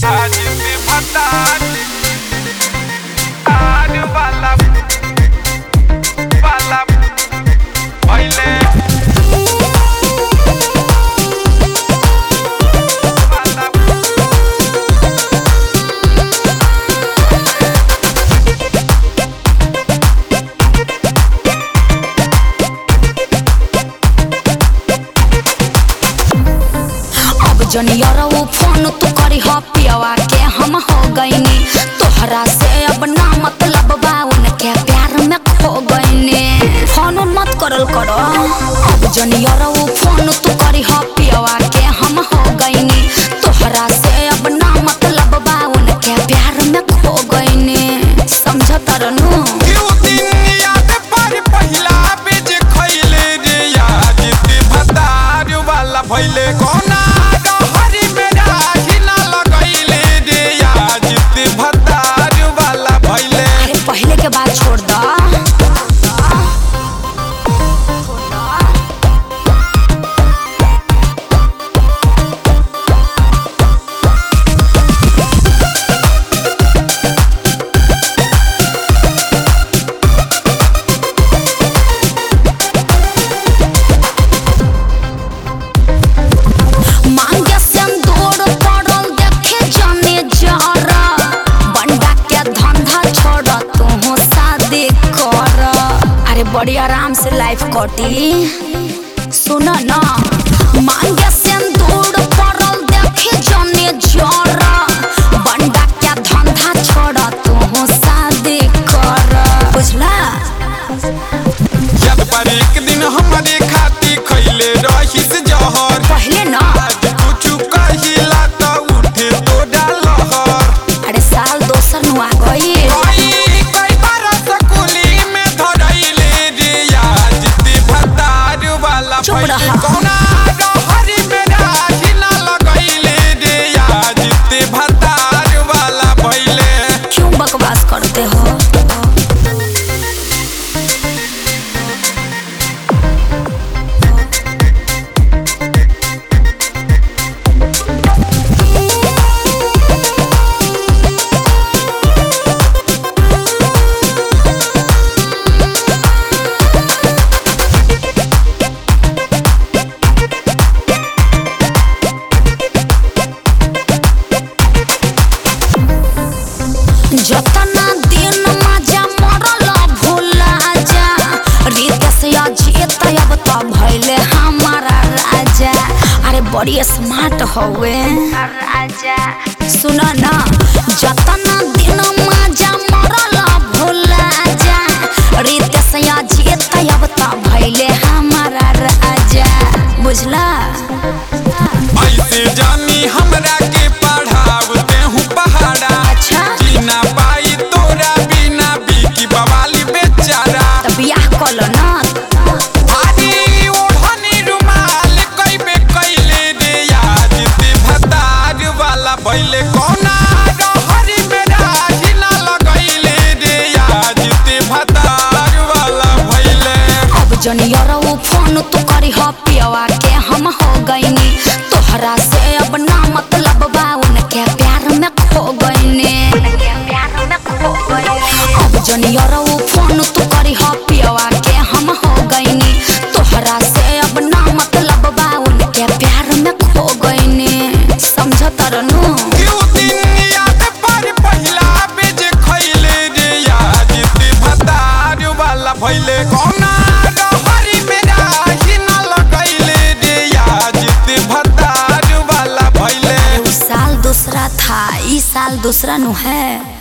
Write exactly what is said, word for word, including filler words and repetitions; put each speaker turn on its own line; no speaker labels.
आज से भतार आज वाला वाला पहले
जनियर वो फोन तू करी हो पियावा के हम हो गईनी तोहरा से अब ना मतलब बा उनके प्यार में खो गईनी फोन मत करल करो अब जनियर वो फोन तू करी हो पियावा के हम हो गईनी तोहरा से अब ना मतलब बा उनके प्यार में खो गईनी समझ तरनु
भइले कोना
पहले के बाद छोड़ दो मांगे सिंदूर पड़ल देखे जाने जरा बंडा के धंधा छोड़ तू शादी कर अरे बड़ी आराम से लाइफ कटी सुन ना मांगे सिंदूर पड़ल देखे जाने जरा बंडा के धंधा छोड़ तू शादी कर बुझला
जब पर एक दिन हमारे खाती खइले रहिस जहर
पहले ना
कुछ कहिला त उठे तो डालहर
अरे साल दोसर नु आ गई
कई कई बार स्कूली में धरैले रे याद ते भतार वाला
चुप रहा।
कौना डहरी में राखी ना लगैले रे याद ते भतार वाला भइले
क्यों बकवास करते हो जतना दिन मजा मरल भूला जा रीत से अजीत अब तो भइले हमारा राजा अरे बड़ी स्मार्ट हवे राजा सुन ना जतना दिन मजा मरल भूला जा रीत से अजीत अब तो भइले हमारा राजा बुझला
ऐसे जानी हमरा के पढ़ावते हूँ पहाड़ा
अच्छा
जीना पाई तोरा बिना बिकी बवाली बेचारा
त बियाह कल ना
भारी ओढ़नी रुमाल कइबे कइले रे याद ते भतार वाला भइले कोना डहरी में राखी ना लगैले रे याद ते भतार वाला भइले
अब जनियर वो फोन तू करी हो पियावा के हम हो गईनी तोहरा से अब ना मतलब बा उनके प्यार में खो गईनी अब जनियर वो फोन तू करी हो पियावा के हम हो गईनी तोहरा से अब ना मतलब बा उनके प्यार में खो गईनी समझ तरनु
क्यों दिन याद पर पहिला बेज खइले रे याद ते भतार वाला भइले कोना डहरी में राखी ना लगैले रे याद ते भतार वाला भइले
उस साल दूसरा था इस साल दूसरा नु है।